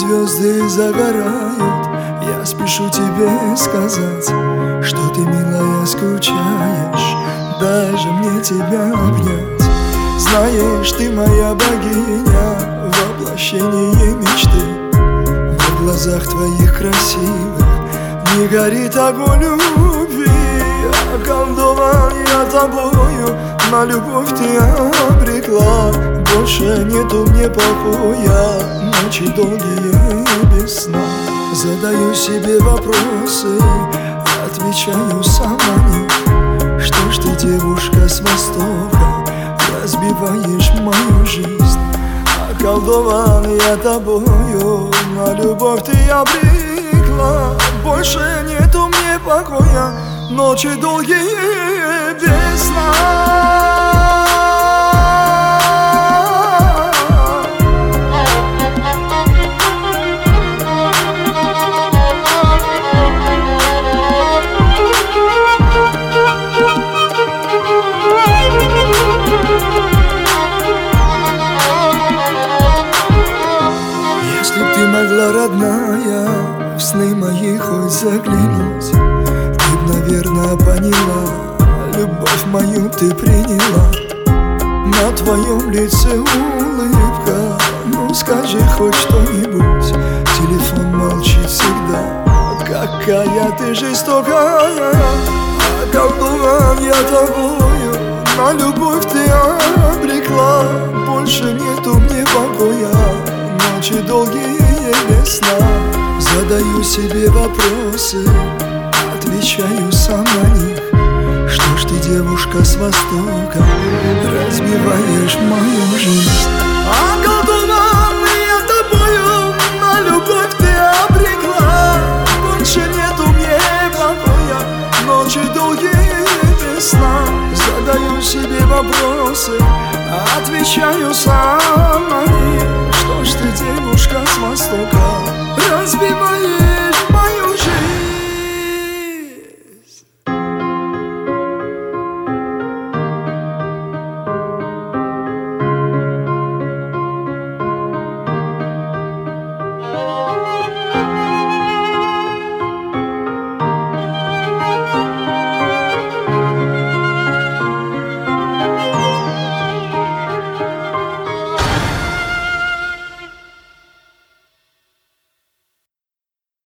звезды загорают, я спешу тебе сказать, что ты, милая, скучаешь, даже мне тебя обнять. Знаешь, ты моя богиня, воплощение мечты. В глазах твоих красивых не горит огонь любви. Околдован я тобою, на любовь ты обрекла. Больше нету мне покоя, ночи долгие без сна. Задаю себе вопросы, отвечаю сам на них. Что ж ты, девушка с востока, разбиваешь мою жизнь? Околдован я тобою, на любовь ты обрекла. Больше нету мне покоя, ночи долгие без сна. Если б ты могла, родная, в сны мои хоть заглянуть, ты б, наверное, поняла, любовь мою ты приняла. На твоем лице улыбка, ну скажи хоть что-нибудь. Телефон молчит всегда, какая ты жестокая. Околдован я тобою, на любовь ты обрекла. Больше нету мне покоя, ночи долгие без сна. Задаю себе вопросы, отвечаю сам на них. Что ж ты, девушка с востока, разбиваешь мою жизнь? Околдован я тобою, на любовь ты обрекла. Больше нету мне покоя, ночи долгие без сна. Задаю себе вопросы, отвечаю сам на них. Что ж ты, девушка с востока, разбиваешь